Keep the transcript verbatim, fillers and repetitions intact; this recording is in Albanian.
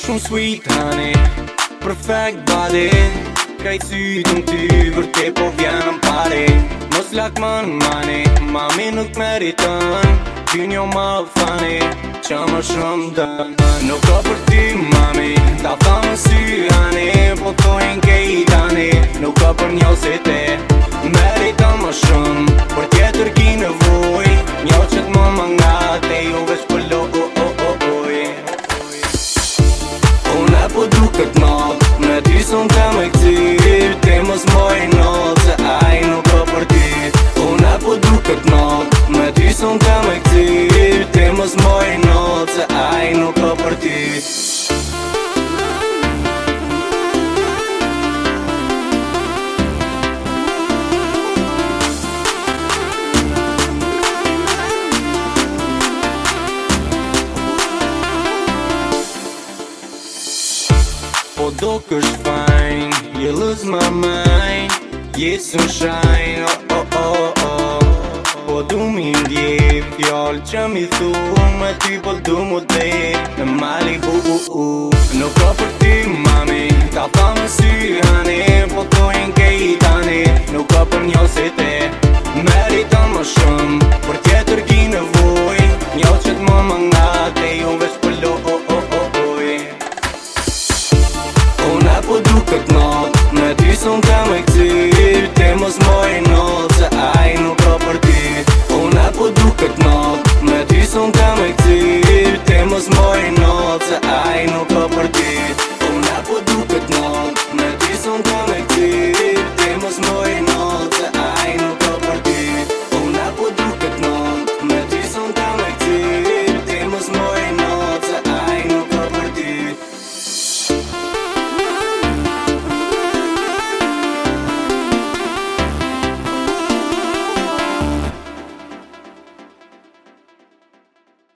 shumë sweet honey, perfect body. Krejt sytë në ty, vërte po vjen në pari. Mos lak man mani, mami nuk meriton. Ty njo ma funny, qa më shumë dën. Nuk ka për ty mami, ta thamë sy honey, po tojnë kejt honey. Nuk ka për njo si te, meriton më shumë. Për tjetër ki nevoj, njo që t'më më nga te ju veç pëllo o o o oj. Une po duket not, me ty son të me këtyr. Te mos moj not, se aj nuk ka për ty. Une po duket not, me ty son të me këtyr. Te mos moj not, se aj nuk ka për ty. Po do kësh fine, you lose my mind. Yes sunshine, oh oh oh oh. Po du mi ndje, fjall që mi thu. Me ty po du mu dhe, në Malibu uh, uh. Nuk ka për ty mami, ta thamë sy honey, po tojnë kejt honey. Nuk ka për njo si te, meriton më shumë. Për tjetër ki nevoj, njo që t'më më nga te ju veç pëllo oh oh oh oj. Une po duket not, me ty son të me këtyr. Te mos moj not, se aj nuk ka për ty. Une po duket not, me ty son të me këtyr. Te mos moj